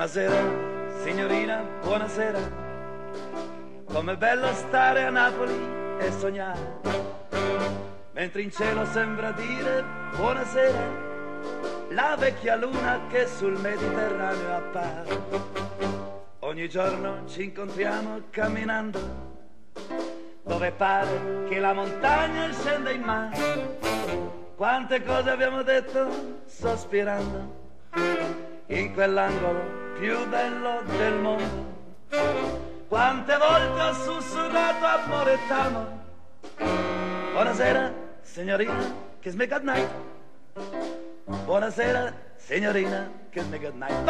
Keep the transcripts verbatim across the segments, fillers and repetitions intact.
Buonasera, signorina, buonasera. Com'è bello stare a Napoli e sognare, mentre in cielo sembra dire buonasera la vecchia luna che sul Mediterraneo appare. Ogni giorno ci incontriamo camminando, dove pare che la montagna scenda in mare. Quante cose abbiamo detto sospirando in quell'angolo più bello del mondo. Quante volte ho sussurrato amore t'amo. Buonasera signorina, kiss me good night. Buonasera signorina, kiss me good night.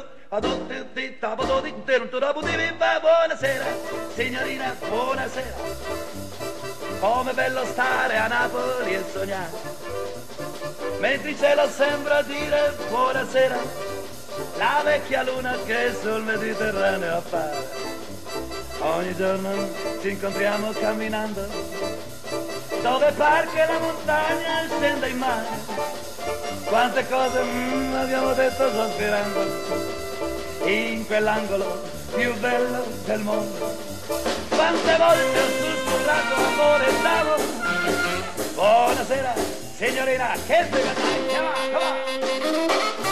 Buonasera signorina, buonasera. Com'è bello stare a Napoli e sognare, mentre il cielo sembra dire buonasera la vecchia luna che sul Mediterraneo appare. Ogni giorno ci incontriamo camminando, dove par che la montagna scenda in mare. Quante cose mm, abbiamo detto sospirando in quell'angolo più bello del mondo. Quante volte ho sussurrato amore e t'amo. Buonasera signorina, che sveglia dai, come on, come on.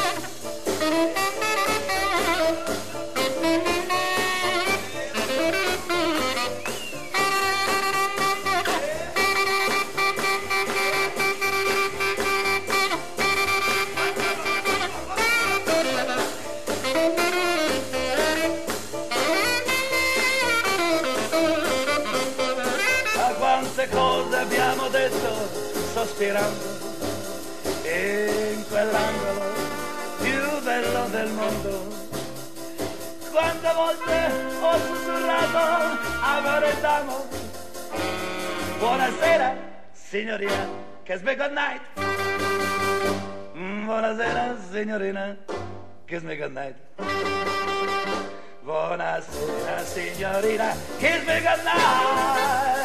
Quante cose abbiamo detto sospirando in quell'angolo più bello del mondo. Quante volte ho sussurrato amore t'amo. Buonasera signorina, kiss me good night. Buonasera signorina, kiss me good night. Buonasera signorina, kiss me good night.